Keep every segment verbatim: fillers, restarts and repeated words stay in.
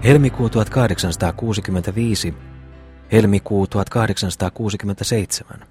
Helmikuu tuhatkahdeksansataakuusikymmentäviisi, helmikuu tuhatkahdeksansataakuusikymmentäseitsemän.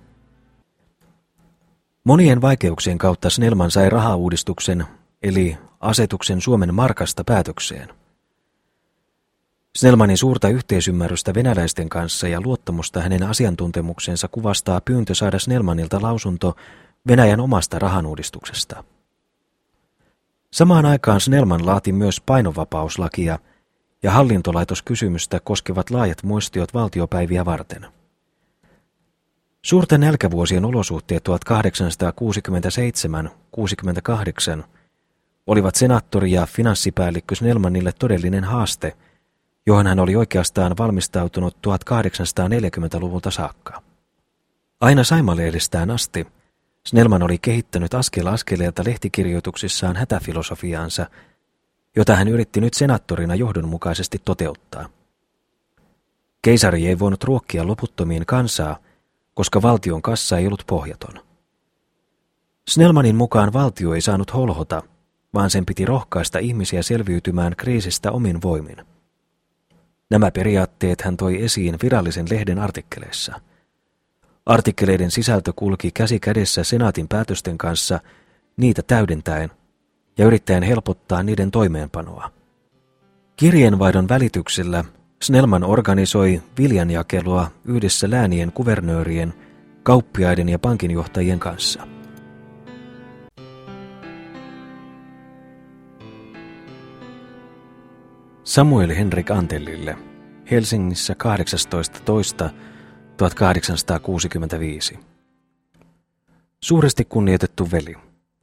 Monien vaikeuksien kautta Snellman sai rahauudistuksen, eli asetuksen Suomen markasta päätökseen. Snellmanin suurta yhteisymmärrystä venäläisten kanssa ja luottamusta hänen asiantuntemuksensa kuvastaa pyyntö saada Snellmanilta lausunto Venäjän omasta rahanuudistuksesta. Samaan aikaan Snellman laati myös painovapauslakia ja hallintolaitoskysymystä koskevat laajat muistiot valtiopäiviä varten. Suurten nälkävuosien olosuhteet tuhatkahdeksansataakuusikymmentäseitsemän kuusikymmentäkahdeksan olivat senaattori ja finanssipäällikkö Snellmanille todellinen haaste, johon hän oli oikeastaan valmistautunut tuhatkahdeksansataaneljäkymmentäluvulta saakka. Aina Saima-lehdestään asti Snellman oli kehittänyt askel askeleelta lehtikirjoituksissaan hätäfilosofiaansa, jota hän yritti nyt senaattorina johdonmukaisesti toteuttaa. Keisari ei voinut ruokkia loputtomiin kansaa, koska valtion kassa ei ollut pohjaton. Snellmanin mukaan valtio ei saanut holhota, vaan sen piti rohkaista ihmisiä selviytymään kriisistä omin voimin. Nämä periaatteet hän toi esiin virallisen lehden artikkeleissa. Artikkeleiden sisältö kulki käsi kädessä senaatin päätösten kanssa niitä täydentäen ja yrittäen helpottaa niiden toimeenpanoa. Kirjeenvaihdon välityksellä Snellman organisoi viljanjakelua yhdessä läänien kuvernöörien, kauppiaiden ja pankinjohtajien kanssa. Samuel Henrik Antellille, Helsingissä kahdeksastoista toista tuhatkahdeksansataakuusikymmentäviisi. Suuresti kunnioitettu veli.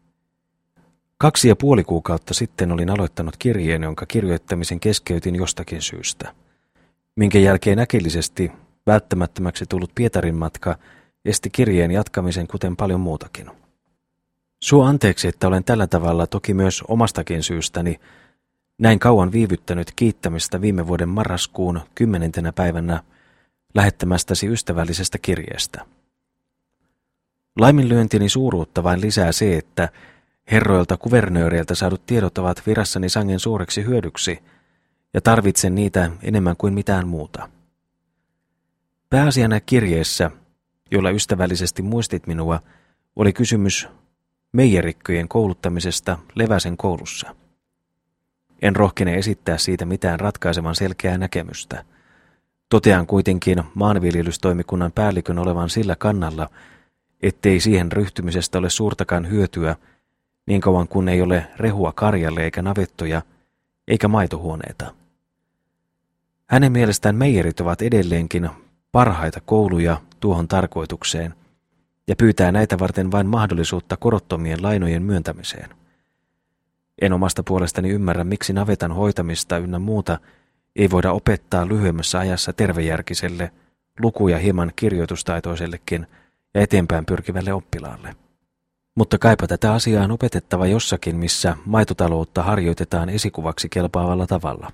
Kaksi ja puoli kuukautta sitten olin aloittanut kirjeen, jonka kirjoittamisen keskeytin jostakin syystä, minkä jälkeen äkillisesti välttämättömäksi tullut Pietarin matka esti kirjeen jatkamisen kuten paljon muutakin. Suo anteeksi, että olen tällä tavalla toki myös omastakin syystäni näin kauan viivyttänyt kiittämistä viime vuoden marraskuun kymmenentenä päivänä lähettämästäsi ystävällisestä kirjeestä. Laiminlyöntini suuruutta vain lisää se, että herroilta kuvernööreiltä saadut tiedot ovat virassani sangen suureksi hyödyksi ja tarvitsen niitä enemmän kuin mitään muuta. Pääasiana kirjeessä, jolla ystävällisesti muistit minua, oli kysymys meijerikköjen kouluttamisesta Leväsen koulussa. En rohkene esittää siitä mitään ratkaisevan selkeää näkemystä. Totean kuitenkin maanviljelystoimikunnan päällikön olevan sillä kannalla, ettei siihen ryhtymisestä ole suurtakaan hyötyä, niin kauan kun ei ole rehua karjalle eikä navettoja, eikä maitohuoneita. Hänen mielestään meijerit ovat edelleenkin parhaita kouluja tuohon tarkoitukseen ja pyytää näitä varten vain mahdollisuutta korottomien lainojen myöntämiseen. En omasta puolestani ymmärrä, miksi navetan hoitamista ynnä muuta ei voida opettaa lyhyemmässä ajassa tervejärkiselle, luku- ja hieman kirjoitustaitoisellekin ja eteenpäin pyrkivälle oppilaalle. Mutta kaipa tätä asiaa on opetettava jossakin, missä maitotaloutta harjoitetaan esikuvaksi kelpaavalla tavalla.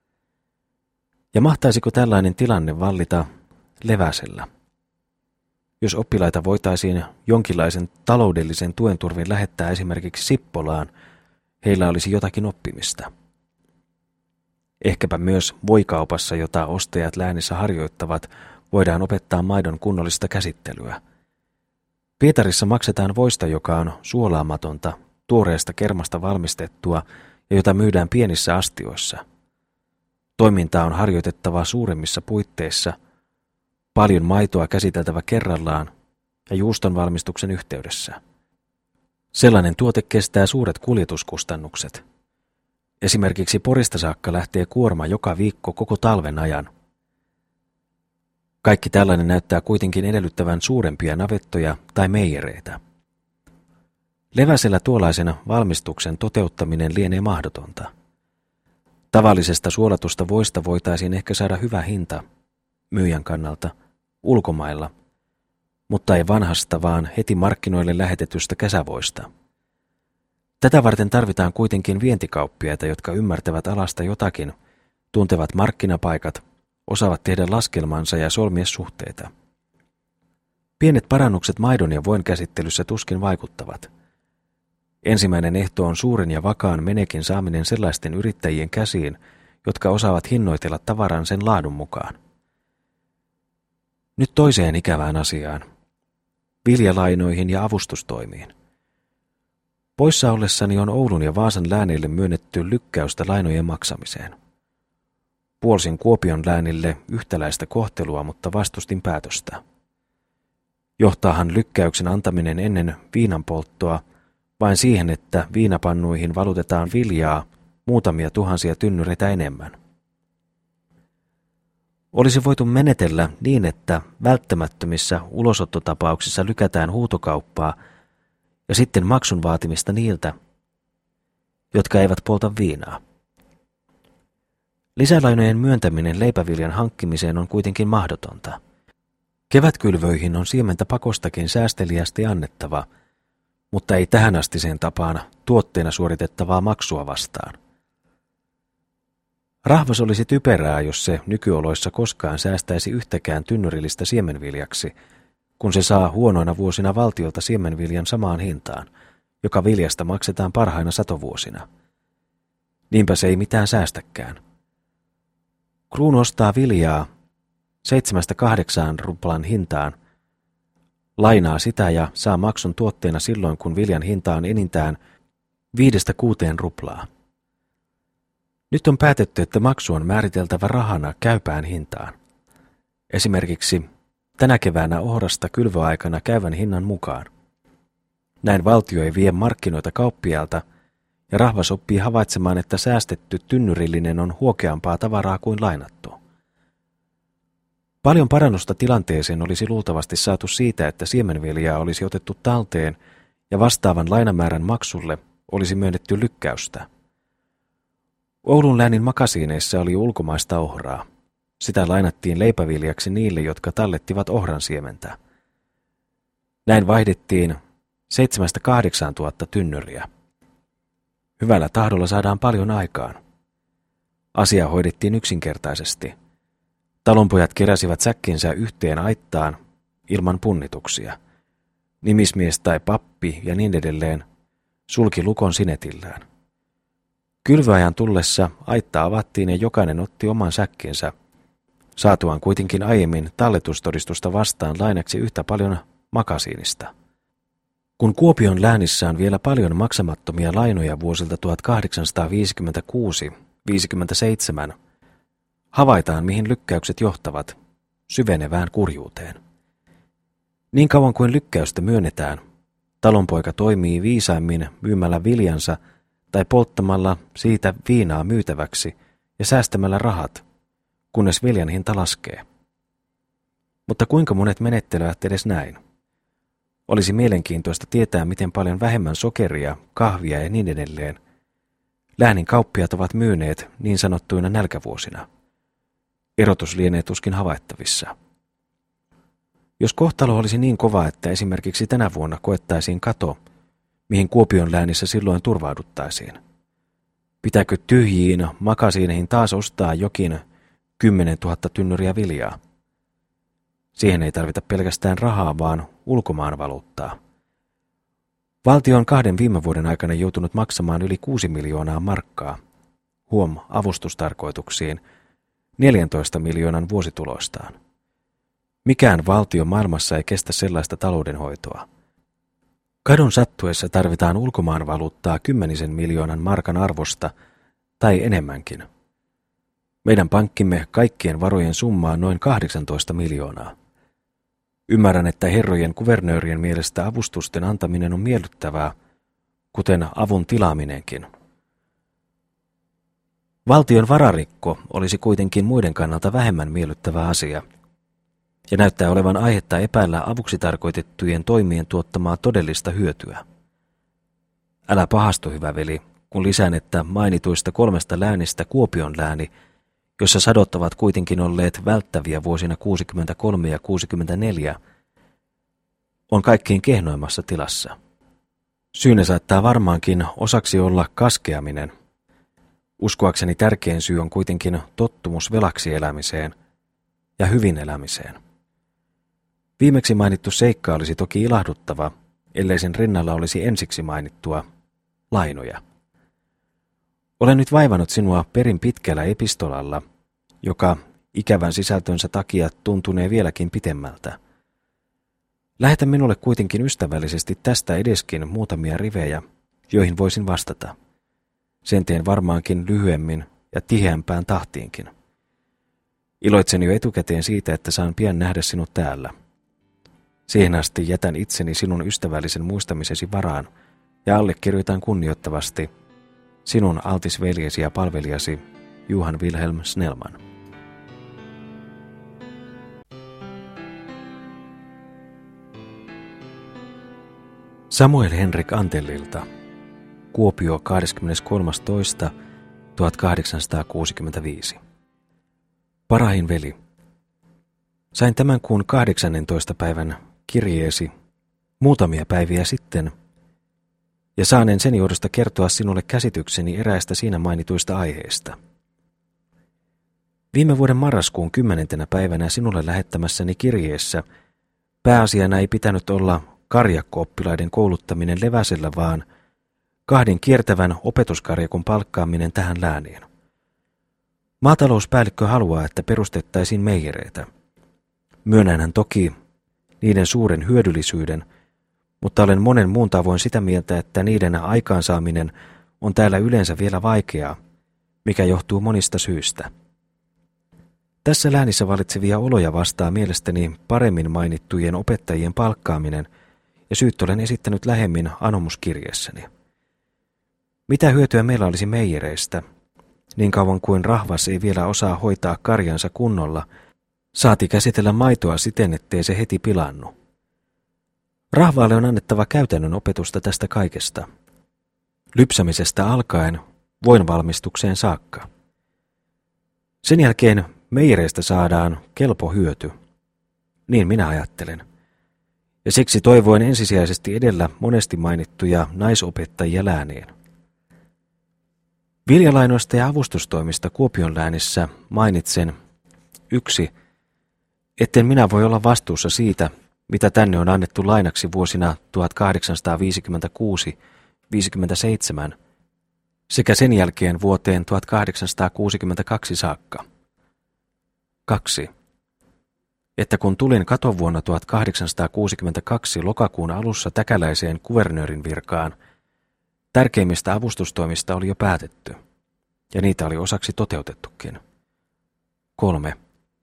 Ja mahtaisiko tällainen tilanne vallita Leväsellä? Jos oppilaita voitaisiin jonkinlaisen taloudellisen tuen turvin lähettää esimerkiksi Sippolaan, heillä olisi jotakin oppimista. Ehkäpä myös voikaupassa, jota ostajat läänissä harjoittavat, voidaan opettaa maidon kunnollista käsittelyä. Pietarissa maksetaan voista, joka on suolaamatonta, tuoreesta kermasta valmistettua ja jota myydään pienissä astioissa. Toimintaa on harjoitettava suuremmissa puitteissa, paljon maitoa käsiteltävä kerrallaan ja juuston valmistuksen yhteydessä. Sellainen tuote kestää suuret kuljetuskustannukset. Esimerkiksi Porista saakka lähtee kuorma joka viikko koko talven ajan. Kaikki tällainen näyttää kuitenkin edellyttävän suurempia navettoja tai meijereitä. Leväsellä tuollaisen valmistuksen toteuttaminen lienee mahdotonta. Tavallisesta suolatusta voista voitaisiin ehkä saada hyvä hinta myyjän kannalta ulkomailla, mutta ei vanhasta, vaan heti markkinoille lähetetystä kesävoista. Tätä varten tarvitaan kuitenkin vientikauppiaita, jotka ymmärtävät alasta jotakin, tuntevat markkinapaikat, osaavat tehdä laskelmansa ja solmia suhteita. Pienet parannukset maidon ja voin käsittelyssä tuskin vaikuttavat. Ensimmäinen ehto on suuren ja vakaan menekin saaminen sellaisten yrittäjien käsiin, jotka osaavat hinnoitella tavaran sen laadun mukaan. Nyt toiseen ikävään asiaan, viljalainoihin ja avustustoimiin. Poissa ollessani on Oulun ja Vaasan läänille myönnetty lykkäystä lainojen maksamiseen. Puolsin Kuopion läänille yhtäläistä kohtelua, mutta vastustin päätöstä. Johtaahan lykkäyksen antaminen ennen viinanpolttoa vain siihen, että viinapannuihin valutetaan viljaa muutamia tuhansia tynnyreitä enemmän. Olisi voitu menetellä niin, että välttämättömissä ulosottotapauksissa lykätään huutokauppaa ja sitten maksun vaatimista niiltä, jotka eivät polta viinaa. Lisälainojen myöntäminen leipäviljan hankkimiseen on kuitenkin mahdotonta. Kevätkylvöihin on siementä pakostakin säästeliästi annettava, mutta ei tähän asti sen tapaan tuotteena suoritettavaa maksua vastaan. Rahvas olisi typerää, jos se nykyoloissa koskaan säästäisi yhtäkään tynnyrillistä siemenviljaksi, kun se saa huonoina vuosina valtiolta siemenviljan samaan hintaan, joka viljasta maksetaan parhaina satovuosina. Niinpä se ei mitään säästäkään. Kruunu ostaa viljaa seitsemästä kahdeksaan ruplan hintaan, lainaa sitä ja saa maksun tuotteena silloin, kun viljan hinta on enintään viidestä kuuteen ruplaa. Nyt on päätetty, että maksu on määriteltävä rahana käypään hintaan. Esimerkiksi tänä keväänä ohrasta kylvöaikana käyvän hinnan mukaan. Näin valtio ei vie markkinoita kauppialta ja rahvas oppii havaitsemaan, että säästetty tynnyrillinen on huokeampaa tavaraa kuin lainattu. Paljon parannusta tilanteeseen olisi luultavasti saatu siitä, että siemenviljaa olisi otettu talteen ja vastaavan lainamäärän maksulle olisi myönnetty lykkäystä. Oulun läänin makasiineissa oli ulkomaista ohraa. Sitä lainattiin leipäviljaksi niille, jotka tallettivat ohran siementä. Näin vaihdettiin seitsemästä kahdeksaan tuhatta tynnyriä. Hyvällä tahdolla saadaan paljon aikaan. Asia hoidettiin yksinkertaisesti. Talonpojat keräsivät säkkinsä yhteen aittaan ilman punnituksia. Nimismies tai pappi ja niin edelleen sulki lukon sinetillään. Kylvöajan tullessa aitta avattiin ja jokainen otti oman säkkinsä, saatuaan kuitenkin aiemmin talletustodistusta vastaan lainaksi yhtä paljon makasiinista. Kun Kuopion läänissä on vielä paljon maksamattomia lainoja vuosilta tuhatkahdeksansataaviisikymmentäkuusi viisikymmentäseitsemän, havaitaan mihin lykkäykset johtavat, syvenevään kurjuuteen. Niin kauan kuin lykkäystä myönnetään, talonpoika toimii viisaimmin myymällä viljansa tai polttamalla siitä viinaa myytäväksi ja säästämällä rahat, kunnes viljan hinta laskee. Mutta kuinka monet menettelevät edes näin? Olisi mielenkiintoista tietää, miten paljon vähemmän sokeria, kahvia ja niin edelleen läänin kauppiaat ovat myyneet niin sanottuina nälkävuosina. Erotus lienee tuskin havaittavissa. Jos kohtalo olisi niin kova, että esimerkiksi tänä vuonna koettaisiin kato, mihin Kuopion läänissä silloin turvauduttaisiin. Pitääkö tyhjiin makasiineihin taas ostaa jokin kymmenen tuhatta tynnyriä viljaa? Siihen ei tarvita pelkästään rahaa, vaan ulkomaan valuuttaa. Valtio on kahden viime vuoden aikana joutunut maksamaan yli kuusi miljoonaa markkaa, huom avustustarkoituksiin, neljäntoista miljoonan vuosituloistaan. Mikään valtio maailmassa ei kestä sellaista taloudenhoitoa. Kadon sattuessa tarvitaan ulkomaan valuuttaa kymmenisen miljoonan markan arvosta tai enemmänkin. Meidän pankkimme kaikkien varojen summa on noin kahdeksantoista miljoonaa. Ymmärrän, että herrojen kuvernöörien mielestä avustusten antaminen on miellyttävää, kuten avun tilaaminenkin. Valtion vararikko olisi kuitenkin muiden kannalta vähemmän miellyttävä asia, ja näyttää olevan aihetta epäillä avuksi tarkoitettujen toimien tuottamaa todellista hyötyä. Älä pahastu, hyvä veli, kun lisään, että mainituista kolmesta läänistä Kuopion lääni, jossa sadot ovat kuitenkin olleet välttäviä vuosina kuusikymmentäkolme ja kuusikymmentäneljä, on kaikkein kehnoimmassa tilassa. Syynä saattaa varmaankin osaksi olla kaskeaminen. Uskoakseni tärkein syy on kuitenkin tottumus velaksi elämiseen ja hyvin elämiseen. Viimeksi mainittu seikka olisi toki ilahduttava, ellei sen rinnalla olisi ensiksi mainittua lainoja. Olen nyt vaivannut sinua perin pitkällä epistolalla, joka ikävän sisältönsä takia tuntunee vieläkin pitemmältä. Lähetä minulle kuitenkin ystävällisesti tästä edeskin muutamia rivejä, joihin voisin vastata. Sen teen varmaankin lyhyemmin ja tiheämpään tahtiinkin. Iloitsen jo etukäteen siitä, että saan pian nähdä sinut täällä. Siihen asti jätän itseni sinun ystävällisen muistamisesi varaan ja allekirjoitan kunnioittavasti sinun altis veljesi ja palvelijasi Johan Wilhelm Snellman. Samuel Henrik Antellilta. Kuopio kahdeskymmeneskolmas toista tuhatkahdeksansataakuusikymmentäviisi. Parahin veli. Sain tämän kuun kahdeksannentoista päivän kirjeesi muutamia päiviä sitten, ja saaneen sen johdosta kertoa sinulle käsitykseni eräistä siinä mainituista aiheista. Viime vuoden marraskuun kymmenentenä päivänä sinulle lähettämässäni kirjeessä pääasiana ei pitänyt olla karjakko-oppilaiden kouluttaminen Leväsellä, vaan kahden kiertävän opetuskarjakon palkkaaminen tähän lääniin. Maatalouspäällikkö haluaa, että perustettaisiin meijereitä. Myönnänhän toki niiden suuren hyödyllisyyden, mutta olen monen muun tavoin sitä mieltä, että niiden aikaansaaminen on täällä yleensä vielä vaikeaa, mikä johtuu monista syistä. Tässä läänissä valitsevia oloja vastaa mielestäni paremmin mainittujen opettajien palkkaaminen, ja syyt olen esittänyt lähemmin anomuskirjeessäni. Mitä hyötyä meillä olisi meijereistä, niin kauan kuin rahvas ei vielä osaa hoitaa karjansa kunnolla, saati käsitellä maitoa siten, ettei se heti pilannu. Rahvaalle on annettava käytännön opetusta tästä kaikesta, lypsämisestä alkaen voin valmistukseen saakka. Sen jälkeen meijereistä saadaan kelpo hyöty, niin minä ajattelen. Ja siksi toivoin ensisijaisesti edellä monesti mainittuja naisopettajia lääniin. Viljalainoista ja avustustoimista Kuopion läänissä mainitsen yksi, etten minä voi olla vastuussa siitä, mitä tänne on annettu lainaksi vuosina tuhatkahdeksansataaviisikymmentäkuusi viisikymmentäseitsemän sekä sen jälkeen vuoteen tuhatkahdeksansataakuusikymmentäkaksi saakka. Kaksi. Että kun tulin katovuonna tuhatkahdeksansataakuusikymmentäkaksi lokakuun alussa täkäläiseen kuvernöörin virkaan, tärkeimmistä avustustoimista oli jo päätetty, ja niitä oli osaksi toteutettukin. Kolme.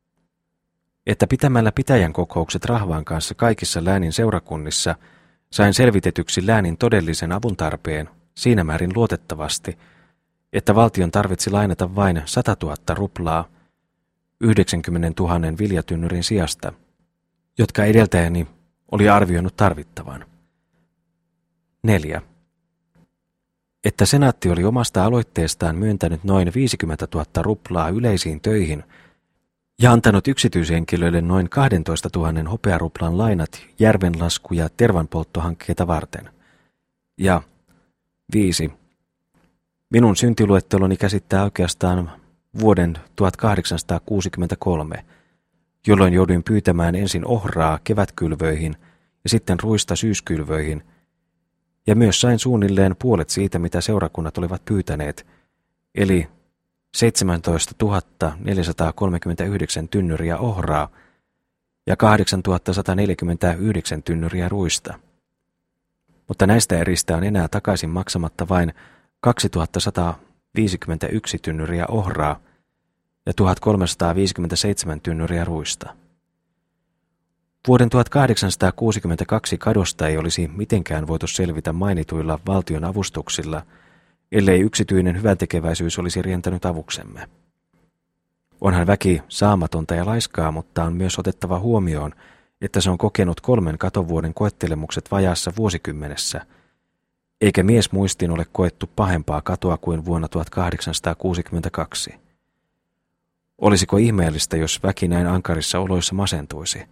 Että pitämällä pitäjän kokoukset rahvaan kanssa kaikissa läänin seurakunnissa sain selvitetyksi läänin todellisen avun tarpeen siinä määrin luotettavasti, että valtion tarvitsi lainata vain satatuhatta ruplaa yhdeksänkymmentätuhatta viljatynnyrin sijasta, jotka edeltäjäni oli arvioinut tarvittavan. Neljä. Että senaatti oli omasta aloitteestaan myöntänyt noin viisikymmentätuhatta ruplaa yleisiin töihin ja antanut yksityishenkilöille noin kaksitoistatuhatta hopearuplan lainat järvenlasku- ja tervanpolttohankkeita varten. Ja viisi. Minun syntiluetteloni käsittää oikeastaan vuoden tuhatkahdeksansataakuusikymmentäkolme, jolloin jouduin pyytämään ensin ohraa kevätkylvöihin ja sitten ruista syyskylvöihin, ja myös sain suunnilleen puolet siitä, mitä seurakunnat olivat pyytäneet, eli seitsemäntoistatuhatta neljäsataakolmekymmentäyhdeksän tynnyriä ohraa ja kahdeksantuhatta sata neljäkymmentäyhdeksän tynnyriä ruista. Mutta näistä eristä on enää takaisin maksamatta vain kaksituhatta sata viisikymmentäyksi tynnyriä ohraa ja tuhatkolmesataaviisikymmentäseitsemän tynnyriä ruista. Vuoden tuhatkahdeksansataakuusikymmentäkaksi kadosta ei olisi mitenkään voitu selvitä mainituilla valtion avustuksilla, ellei yksityinen hyväntekeväisyys olisi rientänyt avuksemme. Onhan väki saamatonta ja laiskaa, mutta on myös otettava huomioon, että se on kokenut kolmen katovuoden koettelemukset vajaassa vuosikymmenessä, eikä mies muistiin ole koettu pahempaa katoa kuin vuonna tuhatkahdeksansataakuusikymmentäkaksi. Olisiko ihmeellistä, jos väki näin ankarissa oloissa masentuisi?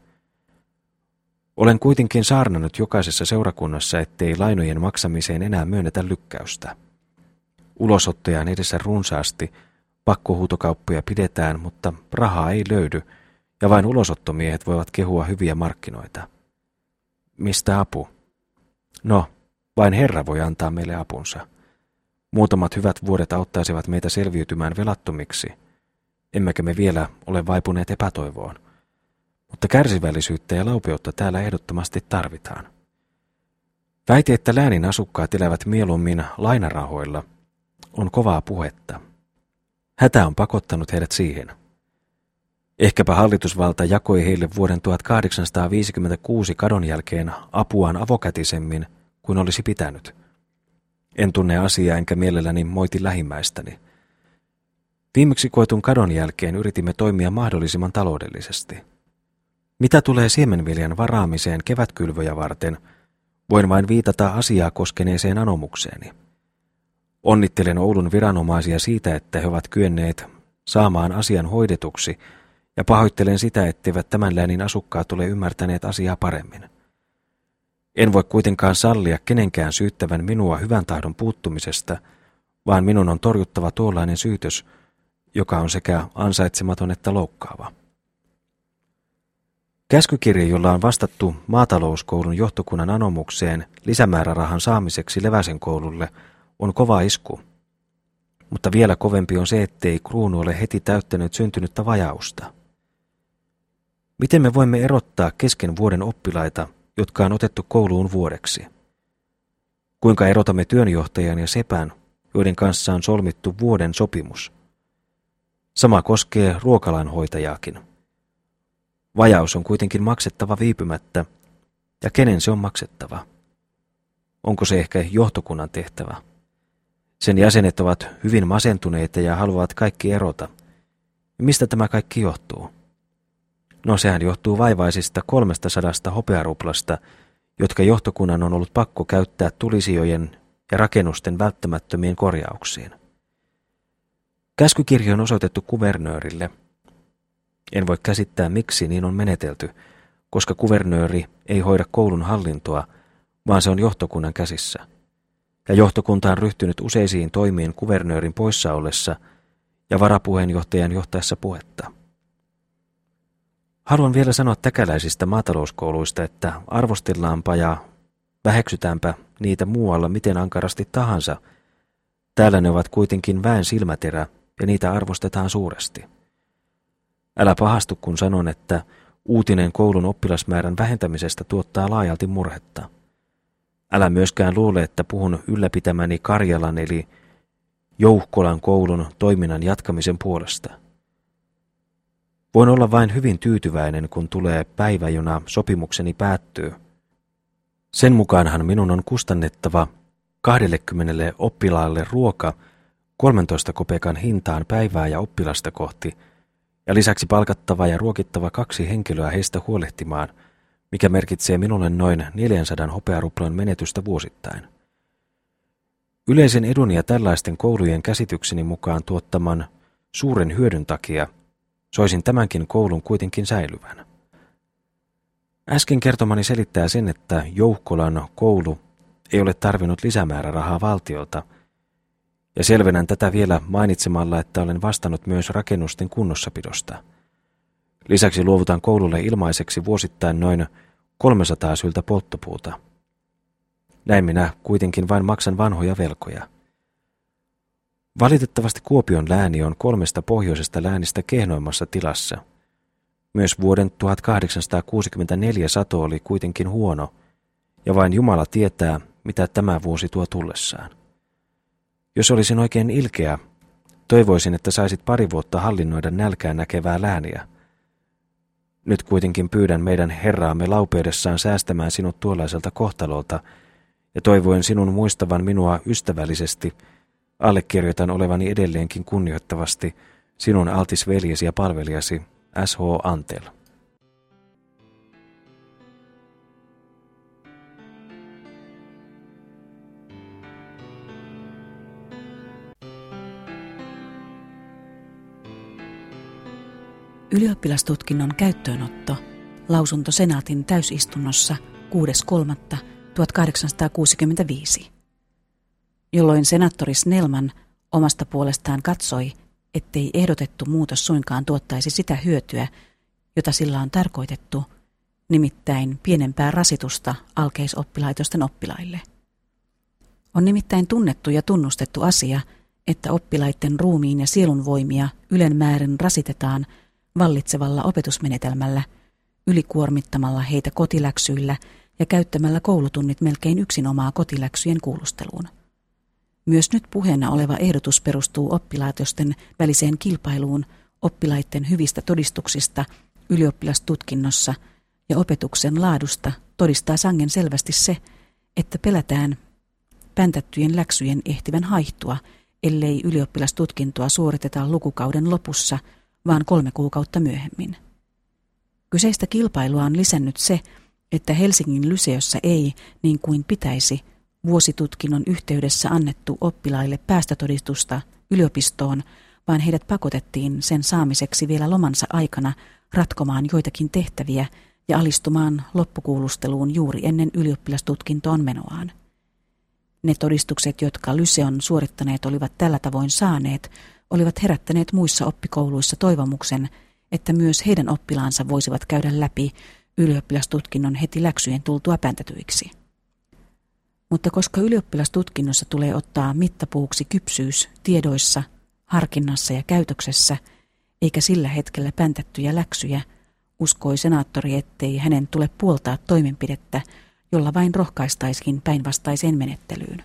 Olen kuitenkin saarnannut jokaisessa seurakunnassa, ettei lainojen maksamiseen enää myönnetä lykkäystä. Ulosottoja on edessä runsaasti, pakkohuutokauppoja pidetään, mutta rahaa ei löydy, ja vain ulosottomiehet voivat kehua hyviä markkinoita. Mistä apu? No, vain Herra voi antaa meille apunsa. Muutamat hyvät vuodet auttaisivat meitä selviytymään velattomiksi, emmekä me vielä ole vaipuneet epätoivoon. Mutta kärsivällisyyttä ja laupeutta täällä ehdottomasti tarvitaan. Väite, että läänin asukkaat elävät mieluummin lainarahoilla, on kovaa puhetta. Hätä on pakottanut heidät siihen. Ehkäpä hallitusvalta jakoi heille vuoden tuhatkahdeksansataaviisikymmentäkuusi kadon jälkeen apuaan avokätisemmin kuin olisi pitänyt. En tunne asiaa enkä mielelläni moiti lähimmäistäni. Viimeksi koetun kadon jälkeen yritimme toimia mahdollisimman taloudellisesti. Mitä tulee siemenviljan varaamiseen kevätkylvöjä varten, voin vain viitata asiaa koskeneeseen anomukseeni. Onnittelen Oulun viranomaisia siitä, että he ovat kyenneet saamaan asian hoidetuksi, ja pahoittelen sitä, etteivät tämän läänin asukkaat ole ymmärtäneet asiaa paremmin. En voi kuitenkaan sallia kenenkään syyttävän minua hyvän tahdon puuttumisesta, vaan minun on torjuttava tuollainen syytös, joka on sekä ansaitsematon että loukkaava. Käskykirje, jolla on vastattu maatalouskoulun johtokunnan anomukseen lisämäärärahan saamiseksi Leväsen koululle, on kova isku. Mutta vielä kovempi on se, ettei kruunu ole heti täyttänyt syntynyttä vajausta. Miten me voimme erottaa kesken vuoden oppilaita, jotka on otettu kouluun vuodeksi? Kuinka erotamme työnjohtajan ja sepän, joiden kanssa on solmittu vuoden sopimus? Sama koskee ruokalanhoitajaakin. Vajaus on kuitenkin maksettava viipymättä, ja kenen se on maksettava? Onko se ehkä johtokunnan tehtävä? Sen jäsenet ovat hyvin masentuneita ja haluavat kaikki erota. Mistä tämä kaikki johtuu? No sehän johtuu vaivaisista kolmesta sadasta hopearuplasta, jotka johtokunnan on ollut pakko käyttää tulisijojen ja rakennusten välttämättömiin korjauksiin. Käskykirje on osoitettu kuvernöörille. En voi käsittää, miksi niin on menetelty, koska kuvernööri ei hoida koulun hallintoa, vaan se on johtokunnan käsissä. Ja johtokunta on ryhtynyt useisiin toimiin kuvernöörin poissa ollessa ja varapuheenjohtajan johtaessa puhetta. Haluan vielä sanoa täkäläisistä maatalouskouluista, että arvostellaanpa ja väheksytäänpä niitä muualla miten ankarasti tahansa. Täällä ne ovat kuitenkin väen silmäterä ja niitä arvostetaan suuresti. Älä pahastu, kun sanon, että uutinen koulun oppilasmäärän vähentämisestä tuottaa laajalti murhetta. Älä myöskään luule, että puhun ylläpitämäni Karjalan eli Jouhkolan koulun toiminnan jatkamisen puolesta. Voin olla vain hyvin tyytyväinen, kun tulee päivä, jona sopimukseni päättyy. Sen mukaanhan minun on kustannettava kahdellekymmenelle oppilaalle ruoka kolmentoista kopekan hintaan päivää ja oppilasta kohti, ja lisäksi palkattava ja ruokittava kaksi henkilöä heistä huolehtimaan, mikä merkitsee minulle noin neljänsadan hopearuplan menetystä vuosittain. Yleisen edun ja tällaisten koulujen käsitykseni mukaan tuottaman suuren hyödyn takia soisin tämänkin koulun kuitenkin säilyvän. Äsken kertomani selittää sen, että Jouhkolan koulu ei ole tarvinnut lisämäärärahaa valtiolta, ja selvennän tätä vielä mainitsemalla, että olen vastannut myös rakennusten kunnossapidosta. Lisäksi luovutan koululle ilmaiseksi vuosittain noin kolmesataa syltä polttopuuta. Näin minä kuitenkin vain maksan vanhoja velkoja. Valitettavasti Kuopion lääni on kolmesta pohjoisesta läänistä kehnoimmassa tilassa. Myös vuoden tuhatkahdeksansataakuusikymmentäneljä sato oli kuitenkin huono, ja vain Jumala tietää, mitä tämä vuosi tuo tullessaan. Jos olisin oikein ilkeä, toivoisin, että saisit pari vuotta hallinnoida nälkään näkevää lääniä. Nyt kuitenkin pyydän meidän Herraamme laupeudessaan säästämään sinut tuollaiselta kohtalolta, ja toivoen sinun muistavan minua ystävällisesti, allekirjoitan olevani edelleenkin kunnioittavasti sinun altis veljesi ja palvelijasi S H Antel. Ylioppilastutkinnon käyttöönotto, lausunto senaatin täysistunnossa kuudes kolmatta tuhatkahdeksansataakuusikymmentäviisi, jolloin senaattori Snellman omasta puolestaan katsoi, ettei ehdotettu muutos suinkaan tuottaisi sitä hyötyä, jota sillä on tarkoitettu, nimittäin pienempää rasitusta alkeisoppilaitosten oppilaille. On nimittäin tunnettu ja tunnustettu asia, että oppilaiden ruumiin ja sielun voimia ylen määrin rasitetaan vallitsevalla opetusmenetelmällä, ylikuormittamalla heitä kotiläksyillä ja käyttämällä koulutunnit melkein yksinomaan kotiläksyjen kuulusteluun. Myös nyt puheena oleva ehdotus perustuu oppilaitosten väliseen kilpailuun oppilaiden hyvistä todistuksista ylioppilastutkinnossa ja opetuksen laadusta todistaa sangen selvästi se, että pelätään päntättyjen läksyjen ehtivän haihtua, ellei ylioppilastutkintoa suoriteta lukukauden lopussa, vaan kolme kuukautta myöhemmin. Kyseistä kilpailua on lisännyt se, että Helsingin Lyseossa ei, niin kuin pitäisi, vuositutkinnon yhteydessä annettu oppilaille päästötodistusta yliopistoon, vaan heidät pakotettiin sen saamiseksi vielä lomansa aikana ratkomaan joitakin tehtäviä ja alistumaan loppukuulusteluun juuri ennen ylioppilastutkintoon menoaan. Ne todistukset, jotka Lyseon suorittaneet olivat tällä tavoin saaneet, olivat herättäneet muissa oppikouluissa toivomuksen, että myös heidän oppilaansa voisivat käydä läpi ylioppilastutkinnon heti läksyjen tultua päntätyiksi. Mutta koska ylioppilastutkinnossa tulee ottaa mittapuuksi kypsyys tiedoissa, harkinnassa ja käytöksessä, eikä sillä hetkellä päntättyjä läksyjä, uskoi senaattori, ettei hänen tule puoltaa toimenpidettä, jolla vain rohkaistaisiin päinvastaiseen menettelyyn.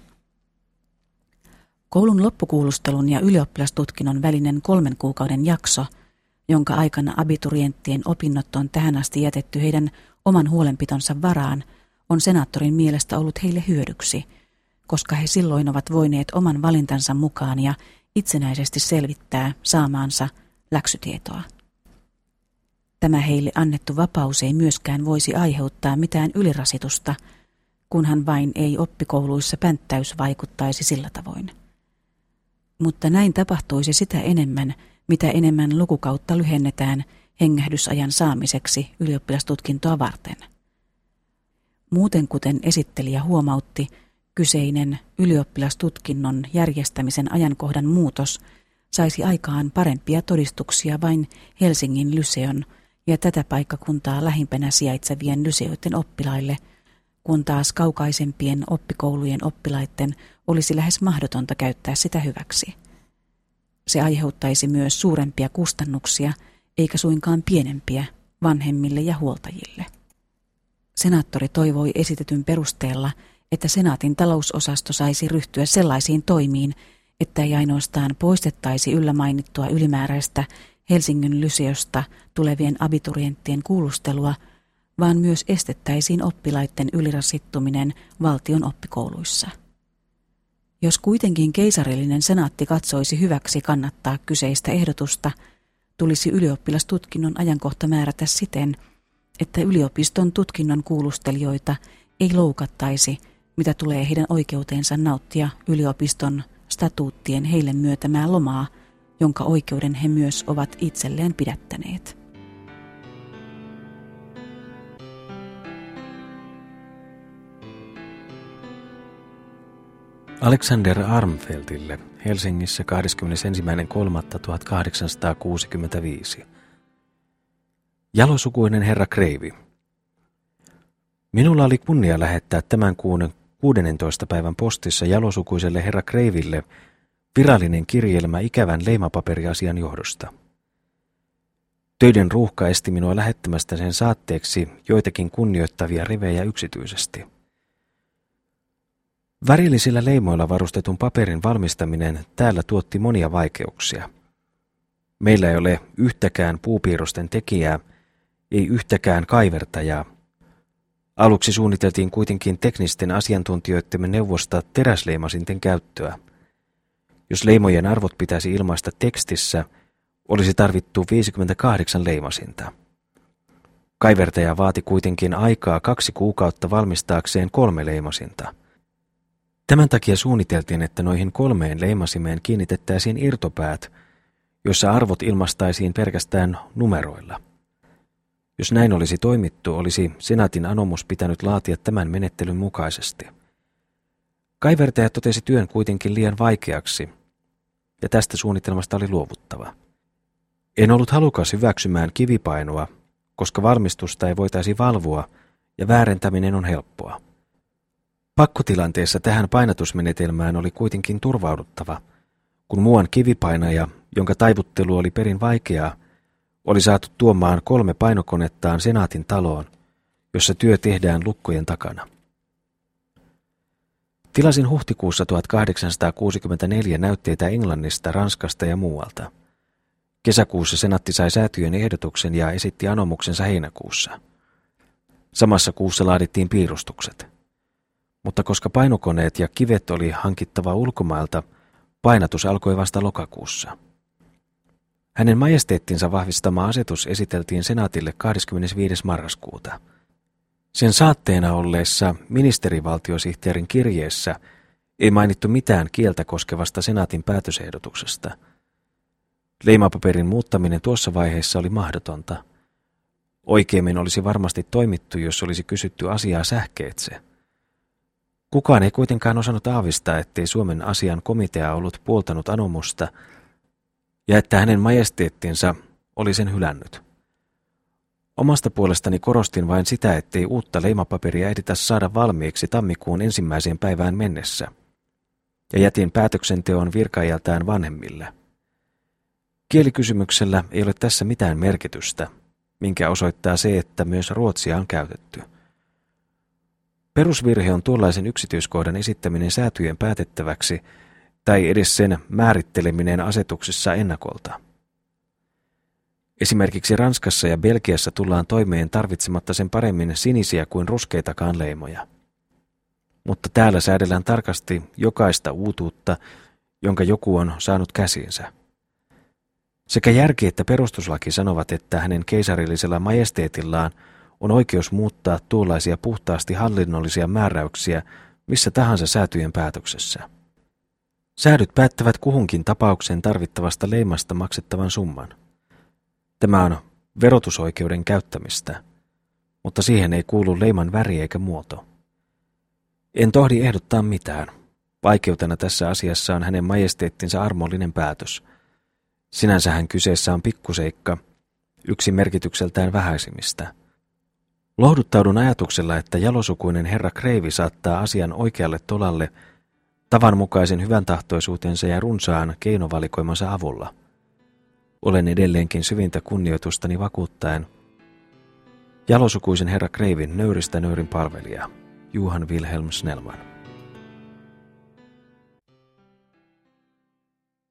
Koulun loppukuulustelun ja ylioppilastutkinnon välinen kolmen kuukauden jakso, jonka aikana abiturienttien opinnot on tähän asti jätetty heidän oman huolenpitonsa varaan, on senaattorin mielestä ollut heille hyödyksi, koska he silloin ovat voineet oman valintansa mukaan ja itsenäisesti selvittää saamaansa läksytietoa. Tämä heille annettu vapaus ei myöskään voisi aiheuttaa mitään ylirasitusta, kunhan vain ei oppikouluissa pänttäys vaikuttaisi sillä tavoin. Mutta näin tapahtuisi sitä enemmän, mitä enemmän lukukautta lyhennetään hengähdysajan saamiseksi ylioppilastutkintoa varten. Muuten kuten esittelijä huomautti, kyseinen ylioppilastutkinnon järjestämisen ajankohdan muutos saisi aikaan parempia todistuksia vain Helsingin Lyseon ja tätä paikkakuntaa lähimpänä sijaitsevien lyseoiden oppilaille, kun taas kaukaisempien oppikoulujen oppilaiden olisi lähes mahdotonta käyttää sitä hyväksi. Se aiheuttaisi myös suurempia kustannuksia, eikä suinkaan pienempiä, vanhemmille ja huoltajille. Senaattori toivoi esitetyn perusteella, että senaatin talousosasto saisi ryhtyä sellaisiin toimiin, että ei ainoastaan poistettaisi yllä mainittua ylimääräistä Helsingin Lyseosta tulevien abiturienttien kuulustelua, vaan myös estettäisiin oppilaiden ylirasittuminen valtion oppikouluissa. Jos kuitenkin keisarillinen senaatti katsoisi hyväksi kannattaa kyseistä ehdotusta, tulisi ylioppilastutkinnon ajankohta määrätä siten, että yliopiston tutkinnon kuulustelijoita ei loukattaisi, mitä tulee heidän oikeuteensa nauttia yliopiston statuuttien heille myötämää lomaa, jonka oikeuden he myös ovat itselleen pidättäneet. Alexander Armfeldtille Helsingissä kahdeskymmenesensimmäinen kolmatta tuhatkahdeksansataakuusikymmentäviisi. Jalosukuinen herra Kreivi. Minulla oli kunnia lähettää tämän kuun kuudennentoista päivän postissa jalosukuiselle herra Kreiville virallinen kirjelmä ikävän leimapaperiasian johdosta. Töiden ruuhka esti minua lähettämästä sen saatteeksi joitakin kunnioittavia rivejä yksityisesti. Värillisillä leimoilla varustetun paperin valmistaminen täällä tuotti monia vaikeuksia. Meillä ei ole yhtäkään puupiirrosten tekijää, ei yhtäkään kaivertajaa. Aluksi suunniteltiin kuitenkin teknisten asiantuntijoittemme neuvosta teräsleimasinten käyttöä. Jos leimojen arvot pitäisi ilmaista tekstissä, olisi tarvittu viisikymmentäkahdeksan leimasinta. Kaivertaja vaati kuitenkin aikaa kaksi kuukautta valmistaakseen kolme leimasinta. Tämän takia suunniteltiin, että noihin kolmeen leimasimeen kiinnitettäisiin irtopäät, joissa arvot ilmaistaisiin pelkästään numeroilla. Jos näin olisi toimittu, olisi senaatin anomus pitänyt laatia tämän menettelyn mukaisesti. Kaivertaja totesi työn kuitenkin liian vaikeaksi, ja tästä suunnitelmasta oli luovuttava. En ollut halukas hyväksymään kivipainoa, koska valmistusta ei voitaisi valvoa ja väärentäminen on helppoa. Pakkotilanteessa tähän painatusmenetelmään oli kuitenkin turvauduttava, kun muuan kivipainaja, jonka taivuttelu oli perin vaikeaa, oli saatu tuomaan kolme painokonettaan senaatin taloon, jossa työ tehdään lukkojen takana. Tilasin huhtikuussa tuhatkahdeksansataakuusikymmentäneljä näytteitä Englannista, Ranskasta ja muualta. Kesäkuussa senaatti sai säätyjen ehdotuksen ja esitti anomuksensa heinäkuussa. Samassa kuussa laadittiin piirustukset. Mutta koska painokoneet ja kivet oli hankittava ulkomailta, painatus alkoi vasta lokakuussa. Hänen majesteettinsa vahvistama asetus esiteltiin senaatille kahdeskymmenesviides marraskuuta. Sen saatteena olleessa ministerivaltiosihteerin kirjeessä ei mainittu mitään kieltä koskevasta senaatin päätösehdotuksesta. Leimapaperin muuttaminen tuossa vaiheessa oli mahdotonta. Oikeimmin olisi varmasti toimittu, jos olisi kysytty asiaa sähkeetse. Kukaan ei kuitenkaan osannut aavistaa, ettei Suomen asian komitea ollut puoltanut anomusta ja että hänen majesteettinsa oli sen hylännyt. Omasta puolestani korostin vain sitä, ettei uutta leimapaperia ehditä saada valmiiksi tammikuun ensimmäiseen päivään mennessä, ja jätin päätöksenteon virkaajaltaan vanhemmille. Kielikysymyksellä ei ole tässä mitään merkitystä, minkä osoittaa se, että myös ruotsia on käytetty. Perusvirhe on tuollaisen yksityiskohdan esittäminen säätyjen päätettäväksi tai edes sen määritteleminen asetuksissa ennakolta. Esimerkiksi Ranskassa ja Belgiassa tullaan toimeen tarvitsematta sen paremmin sinisiä kuin ruskeitakaan leimoja. Mutta täällä säädellään tarkasti jokaista uutuutta, jonka joku on saanut käsiinsä. Sekä järki että perustuslaki sanovat, että hänen keisarillisella majesteetillaan on oikeus muuttaa tuollaisia puhtaasti hallinnollisia määräyksiä missä tahansa säätyjen päätöksessä. Säädyt päättävät kuhunkin tapauksen tarvittavasta leimasta maksettavan summan. Tämä on verotusoikeuden käyttämistä, mutta siihen ei kuulu leiman väri eikä muoto. En tohdi ehdottaa mitään. Vaikeutena tässä asiassa on hänen majesteettinsa armollinen päätös. Sinänsähän kyseessä on pikkuseikka, yksi merkitykseltään vähäisimmistä. Lohduttaudun ajatuksella, että jalosukuinen herra Kreivi saattaa asian oikealle tolalle tavanmukaisen hyväntahtoisuutensa ja runsaan keinovalikoimansa avulla. Olen edelleenkin syvintä kunnioitustani vakuuttaen jalosukuisen herra Kreivin nöyristä nöyrin palvelija, Johan Wilhelm Snellman.